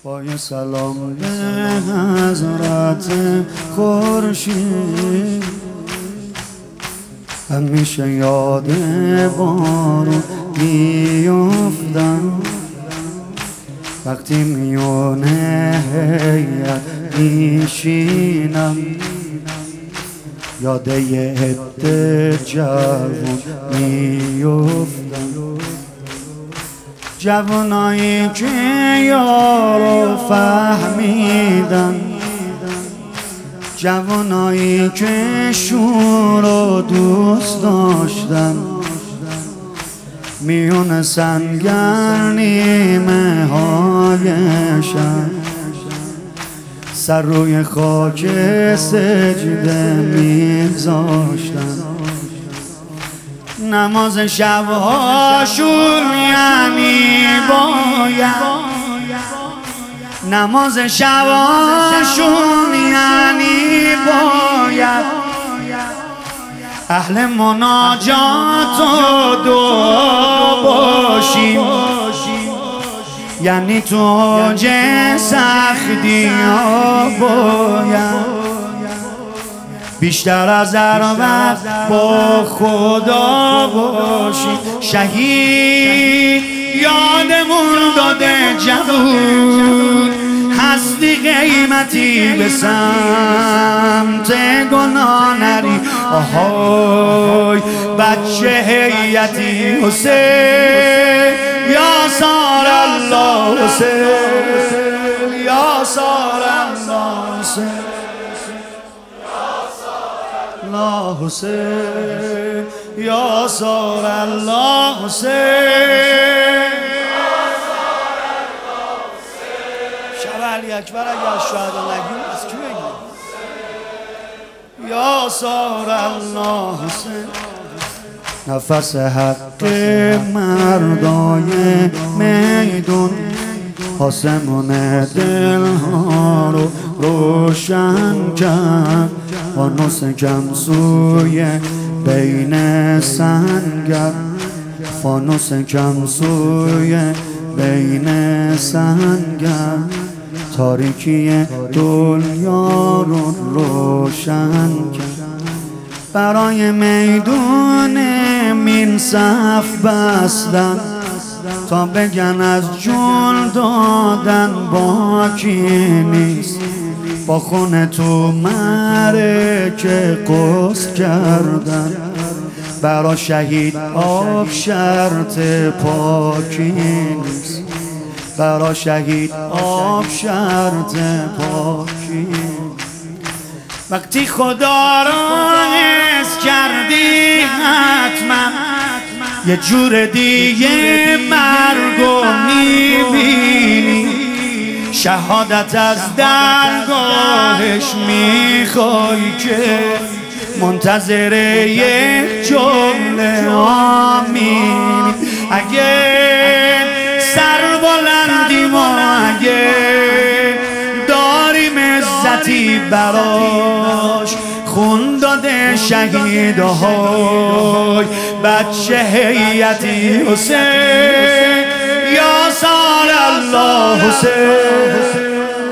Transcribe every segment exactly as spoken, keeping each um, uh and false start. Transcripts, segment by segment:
با یه سلام به حضرت خورشید همیشه یاد بارون میافتم وقتی میونه هیئت میشینم یاد یه عده جوون میافتم جوانایی که یارو فهمیدن جوانایی که شور و دوست داشتن میون سنگر نیمه هایشن سر روی خاک سجده میگذاشتن نماز شبهاشون یعنی باید نماز شبهاشون یعنی باید اهل مناجات و دعا باشیم یعنی تو اوج سختی ها باید بیشتر از هر وقت با خدا باشیم شهید یادمون داده جوون هستی قیمتی به سمت گناه نری آهای بچه هیئتی حسین یا سار الله حسین یا سار الله حسین الله حسین یا سار الله حسین شب علی اکبر اگر شهدا نگیم از کی بگیم یا سار الله حسین نفس حق مردای میدون آسمون دلها رو روشن کرد فانوس کمسوی بین سنگر فانوس کمسوی بین سنگر تاریکی دنیا رو روشن کرد برای میدون مین صف بستن تا بگن از جون دادن باکی نیست با خون تو معرکه قصد کردن برا شهید آب شرط پاکی نیست برا شهید آب شرط پاکی وقتی خدا را حس کردی حتما یه جور دیگه مرگو میبینی شهادت از درگاهش میخوای که منتظر یک جمله آمینی اگه سر بلندیم و اگه داریم عزتی براش خون داده شهیدهای بچه هیئتی حسین یا سار الله حسین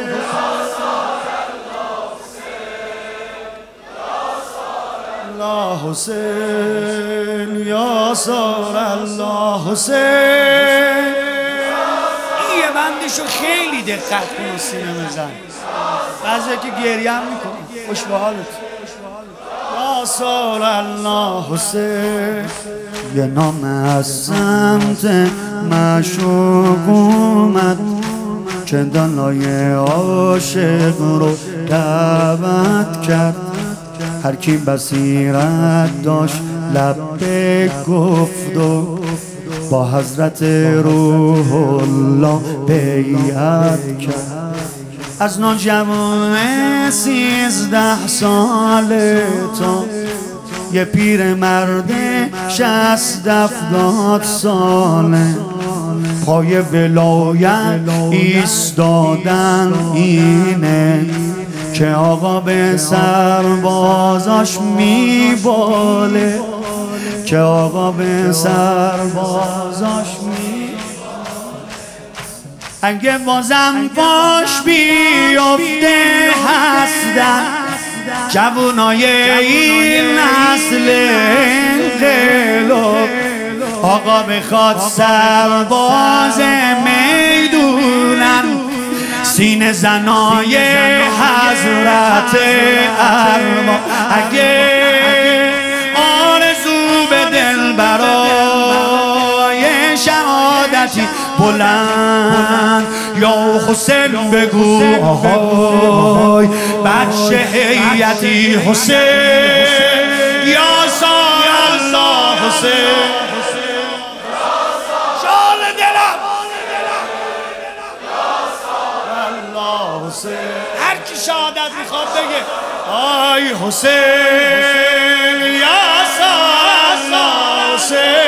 الله حسین یا سار الله حسین یه بندشو خیلی دقت کن و سینه بزن بعضی که گریه هم میکنی خوش به حالت یا سار الله حسین یه نام از سمت معشوق اومد که دلای عاشق رو دعوت کرد هر کی بصیرت داشت لبیک گفت و با حضرت روح الله بیعت کرد از نوجوان سیزده ساله تا یه پیر مرد شصت هفتاد ساله پای ولایت ایستادن اینه که آقا به سربازاش میباله که آقا به سربازاش می اگه بازم پاش بیفته هستن جوانای این نسل انقلاب. آقا بخواد سرباز میدونن سینه زنای حضرت ارواح. اگه آرزو به دل برای شهادتی بلند یا حسین بگو آهای بچه هیئتی حسین یا الله حسین شال دلم الله حسین. هر کی شهادت میخواد بگه آی حسین یا الله حسین